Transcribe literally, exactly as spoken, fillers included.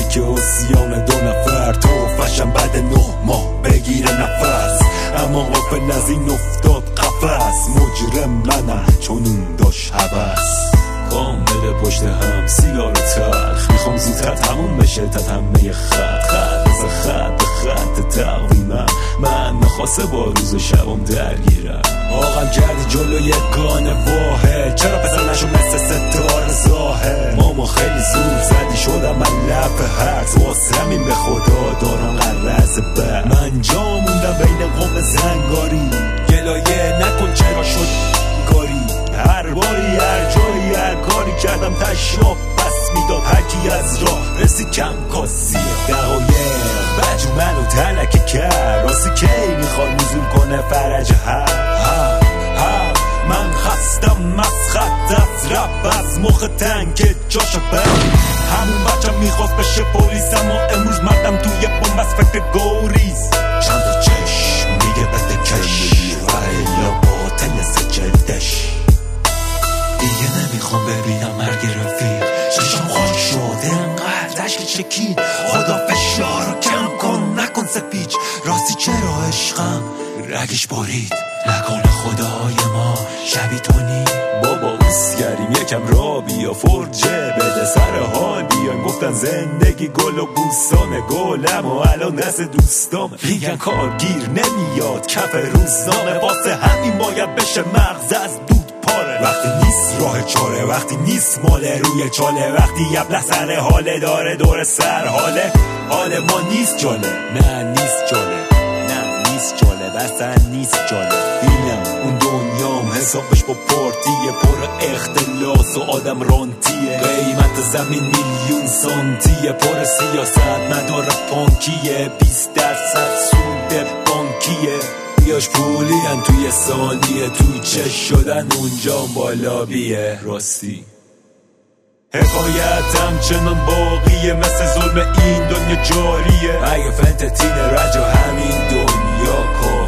که اسیان دو نفر تو فشن بعد نه ماه بگیره نفس، اما غافل از این افتاد قفس. مجرم منم چون اون داشت هوس، کامل پشت هم سیگار تلخ، میخوام زودتر تموم بشه تتمه خط خط از خط به خط تقویمم. من نخواسته با روز شبم درگیرم، آقم کردی جلوی گانه واحد، چرا بزنشو مثل ستاره ظاهر. ماما خیلی زود زدی شدم من لب هرز، واسه همین به خدا دارم قرص بر. من جا موندم بین قوم زنگاری، گلایه نکن چرا شد کاری. هر باری هر جایی هر کاری کردم تشاب پس میداد هرکی از راه رسی کم کاسی. دقایق بجو منو تلکه کرد، راستی کی میخواد نزول کنه فرج هر هر هر. من خستم از خط از رب از مخ تنگ جاشو بر. همون بچم میخواست بشه پولیس، اما امروز مردم توی بوم از فکر گوریز. چند تا چشم میگه بده کش و الا باطل سجلدش. دیگه نمیخوام ببینم مرگ رفیق، چشم خاک شده انقدر عشق چکید. خدا فشار رو کم کن نکن سپیچ، راستی چرا عشقم رگش برید. نکنه خدای ما شبی تو نی بابا اوسگریم یکم را بیا فرجه بده سر حال بیان. گفتن زندگی گل و بوستان گلم و الان دست دوستام میگن کارگیر نمیاد کف روزنامه. واسه همین باید بشه مغز از دود پاره. وقتی نیست راه چاره، وقتی نیست ماله روی چاله، وقتی یبله سر حاله داره دور سر حاله. حال ما نیست جاله، نه نیست جاله، نه نیست جاله، بسن نیست جاله. اینم اون دنیام حسابش با پارتیه، پر اختلاس و آدم رانتیه. قیمت زمین میلیون سانتیه، پر سیاست مدار پانکیه. بیست درصد سود بانکیه، بیاش پولی هن توی ثانیه. تو چش شدن اونجا بالا بیه راستی. حکایت همچنان باقیه، مثل ظلم این دنیا جاریه. اگه فنتتین رجا همین دنیا کن